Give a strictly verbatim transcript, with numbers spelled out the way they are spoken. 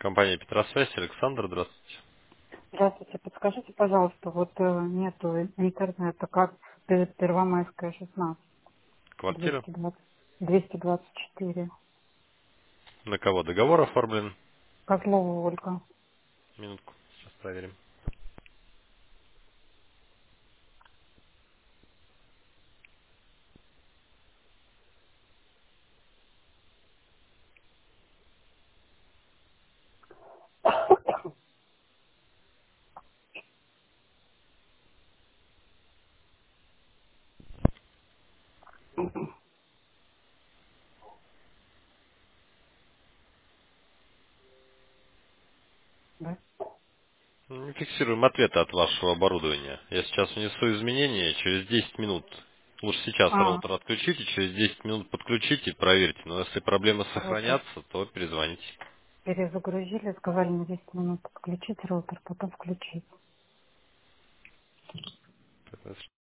Компания Петросвязь, Александр, здравствуйте. Здравствуйте, подскажите, пожалуйста, вот э, нету интернета, как Пер- Первомайская, шестнадцать, Квартира? двести двадцать, двести двадцать четыре. На кого договор оформлен? Козлова Ольга. Минутку, сейчас проверим. Да? Не фиксируем ответы от вашего оборудования. Я сейчас внесу изменения через десять минут. Лучше сейчас А, роутер отключите, через десять минут подключите и проверьте. Но если проблемы роутер сохранятся, то перезвоните. перезагрузили, сказали на десять минут подключить роутер, потом включить.